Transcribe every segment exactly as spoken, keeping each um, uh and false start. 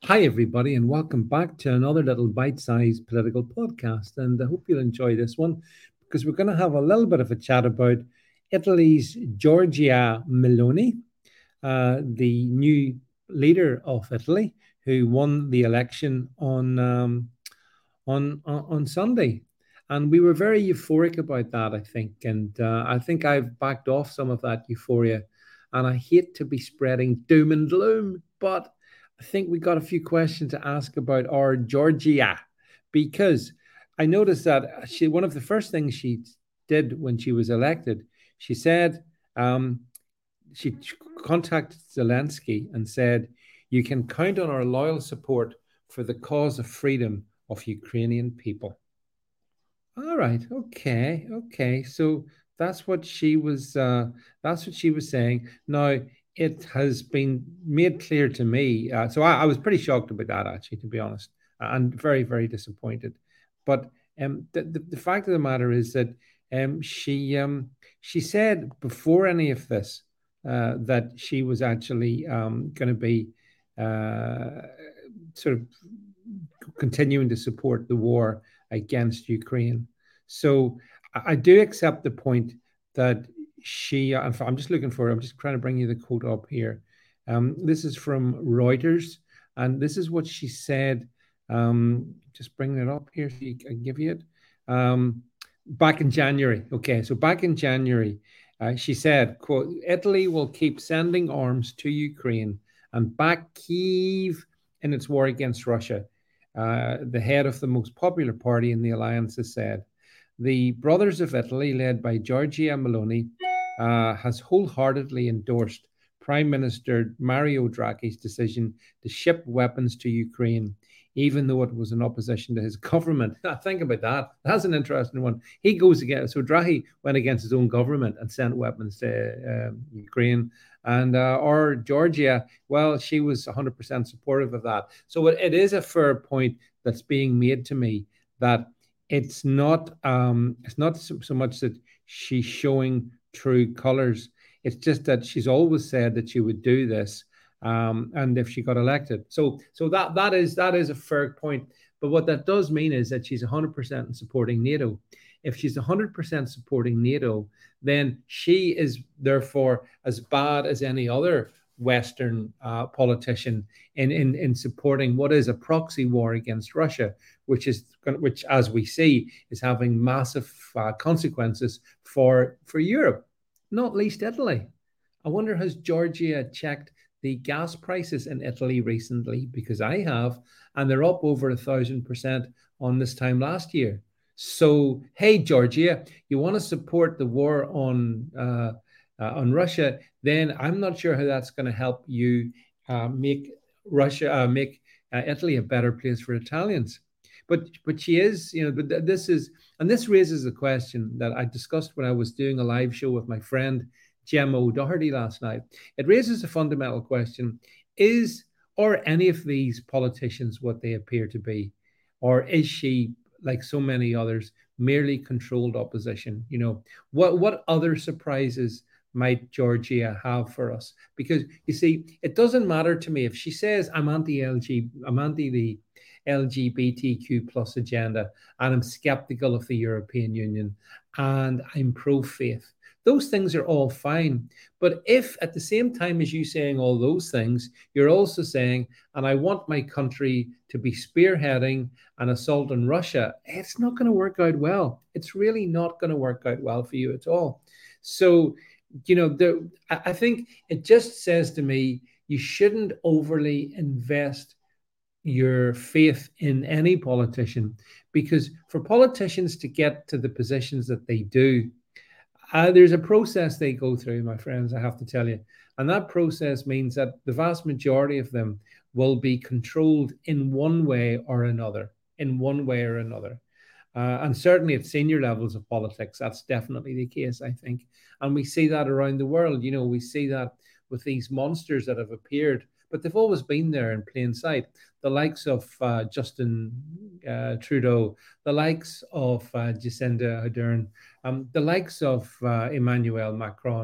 Hi, everybody, and welcome back to another little bite sized political podcast. And I hope you'll enjoy this one because we're going to have a little bit of a chat about Italy's Giorgia Meloni, uh, the new leader of Italy, who won the election on, um, on, on, on Sunday. And we were very euphoric about that, I think. And uh, I think I've backed off some of that euphoria. And I hate to be spreading doom and gloom, but I think we got a few questions to ask about our Georgia because I noticed that she one of the first things she did when she was elected, she said um, she contacted Zelensky and said, "You can count on our loyal support for the cause of freedom of Ukrainian people." All right. Okay. Okay. So that's what she was. Uh, that's what she was saying. Now it has been made clear to me. Uh, so I, I was pretty shocked about that, actually, to be honest, and very, very disappointed. But um, the, the the fact of the matter is that um, she um, she said before any of this uh, that she was actually um, going to be uh, sort of continuing to support the war against Ukraine. So I do accept the point that she, I'm just looking for, I'm just trying to bring you the quote up here. Um, this is from Reuters, and this is what she said. Um, just bringing it up here so I can give you it. Um, back in January. Okay, so back in January, uh, she said, quote, Italy will keep sending arms to Ukraine and back Kyiv in its war against Russia. Uh, the head of the most popular party in the alliance has said. The Brothers of Italy, led by Giorgia Meloni, uh, has wholeheartedly endorsed Prime Minister Mario Draghi's decision to ship weapons to Ukraine, even though it was in opposition to his government. Think about that. That's an interesting one. He goes against, so Draghi went against his own government and sent weapons to uh, Ukraine. And uh, or Georgia, well, she was one hundred percent supportive of that. So it, it is a fair point that's being made to me that it's not um, it's not so, so much that she's showing true colors. It's just that she's always said that she would do this, um, and if she got elected, so so that that is that is a fair point. But what that does mean is that she's one hundred percent supporting NATO. If she's one hundred percent supporting NATO, then she is therefore as bad as any other Western uh, politician in, in in supporting what is a proxy war against Russia, which is which, as we see, is having massive uh, consequences for for Europe, not least Italy. I wonder, has Georgia checked the gas prices in Italy recently? Because I have, and they're up over a thousand percent on this time last year. So, hey, Georgia, you want to support the war on uh, uh, on Russia? Then I'm not sure how that's going to help you uh, make Russia uh, make uh, Italy a better place for Italians. But but she is, you know, but th- this is, and this raises a question that I discussed when I was doing a live show with my friend Gemma O'Doherty last night. It raises a fundamental question: Is or any of these politicians what they appear to be, or is she, like so many others, merely controlled opposition? You know, what what other surprises might Georgia have for us? Because you see, it doesn't matter to me if she says I'm anti-L G, I'm anti the L G B T Q plus agenda, and I'm skeptical of the European Union, and I'm pro-faith. Those things are all fine. But if at the same time as you saying all those things, you're also saying, and I want my country to be spearheading an assault on Russia, it's not going to work out well. It's really not going to work out well for you at all. So, you know, the, I think it just says to me, you shouldn't overly invest your faith in any politician, because for politicians to get to the positions that they do, uh, there's a process they go through, my friends, I have to tell you. And that process means that the vast majority of them will be controlled in one way or another, in one way or another. Uh, and certainly at senior levels of politics, that's definitely the case, I think. And we see that around the world. You know, we see that with these monsters that have appeared, but they've always been there in plain sight. The likes of uh, Justin uh, Trudeau, the likes of uh, Jacinda Ardern, um, the likes of uh, Emmanuel Macron.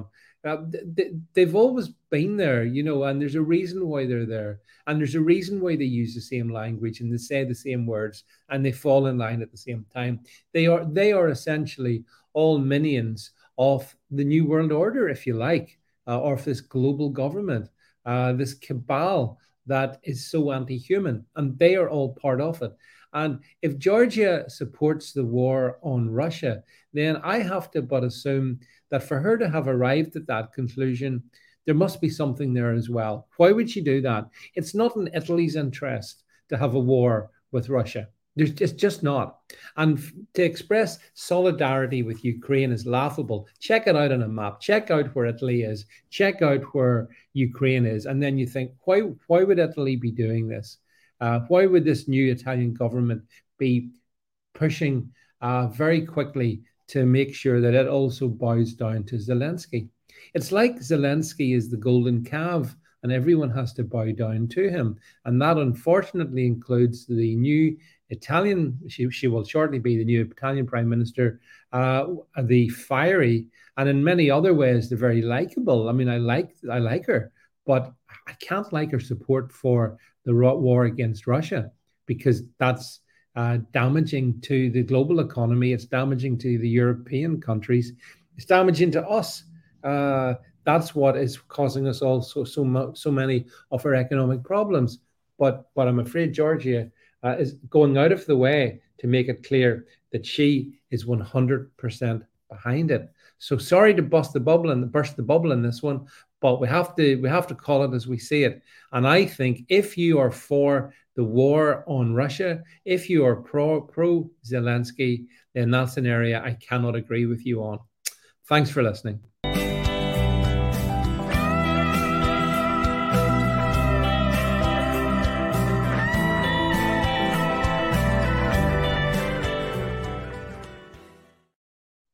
Uh, th- they've always been there, you know, and there's a reason why they're there. And there's a reason why they use the same language and they say the same words and they fall in line at the same time. They are they are essentially all minions of the New World Order, if you like, uh, or of this global government, uh, this cabal that is so anti-human, and they are all part of it. And if Georgia supports the war on Russia, then I have to but assume that for her to have arrived at that conclusion, there must be something there as well. Why would she do that? It's not in Italy's interest to have a war with Russia. There's, it's just not. And to express solidarity with Ukraine is laughable. Check it out on a map. Check out where Italy is. Check out where Ukraine is. And then you think, why, why would Italy be doing this? Uh, why would this new Italian government be pushing uh, very quickly to make sure that it also bows down to Zelensky? It's like Zelensky is the golden calf and everyone has to bow down to him. And that unfortunately includes the new Italian, she, she will shortly be the new Italian Prime Minister, uh, the fiery, and in many other ways, the very likable. I mean, I like I like her, but I can't like her support for the war against Russia because that's uh, damaging to the global economy. It's damaging to the European countries. It's damaging to us. Uh, that's what is causing us all so so, so many of our economic problems. But but I'm afraid Georgia uh, is going out of the way to make it clear that she is one hundred percent behind it. So sorry to bust the bubble and burst the bubble in this one, but we have to we have to call it as we see it. And I think if you are for the war on Russia, if you are pro pro Zelensky, then that's an area I cannot agree with you on. Thanks for listening.